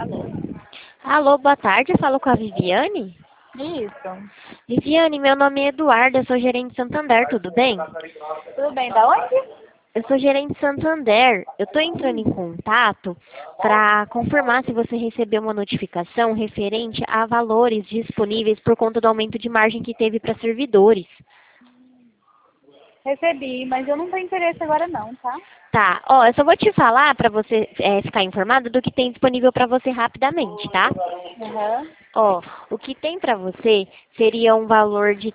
Alô? Alô, boa tarde, eu falo com a Viviane. Isso. Viviane, meu nome é Eduarda, eu sou gerente de Santander, tudo bem? Tudo bem, da onde? Eu sou gerente de Santander, eu estou entrando em contato para confirmar se você recebeu uma notificação referente a valores disponíveis por conta do aumento de margem que teve para servidores. Recebi, mas eu não tenho interesse agora não, tá? Tá, ó, eu só vou te falar para você ficar informado do que tem disponível para você rapidamente, tá? Aham. Ó, o que tem para você seria um valor de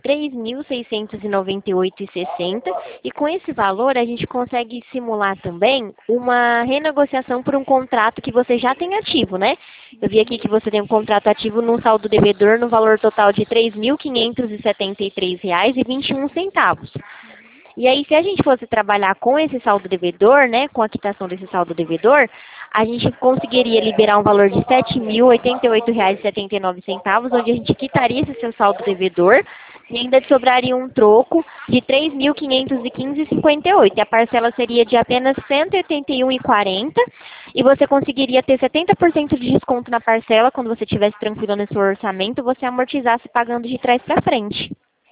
3.698,60 e com esse valor a gente consegue simular também uma renegociação por um contrato que você já tem ativo, né? Eu vi aqui que você tem um contrato ativo no saldo devedor no valor total de R$ 3.573,21. E aí, se a gente fosse trabalhar com esse saldo devedor, né, com a quitação desse saldo devedor, a gente conseguiria liberar um valor de R$ 7.088,79, onde a gente quitaria esse seu saldo devedor e ainda te sobraria um troco de R$ 3.515,58. A parcela seria de apenas R$ 181,40 e você conseguiria ter 70% de desconto na parcela quando você estivesse tranquilo no seu orçamento, você amortizasse pagando de trás para frente.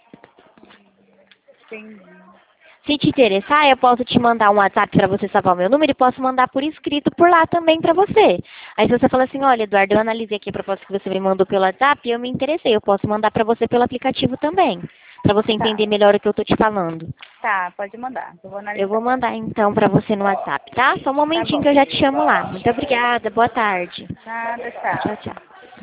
Entendi. Se te interessar, eu posso te mandar um WhatsApp para você salvar o meu número e posso mandar por escrito por lá também para você. Aí se você falar assim, olha, Eduardo, eu analisei aqui a proposta que você me mandou pelo WhatsApp e eu me interessei, eu posso mandar para você pelo aplicativo também, para você Tá. entender melhor o que eu tô te falando. Tá, pode mandar. Eu vou Eu vou analisar. mandar então para você no WhatsApp, tá? Só um Tá momentinho bom. que eu já te chamo lá. Muito obrigada, boa tarde. Nada, Tchau, tchau. tchau.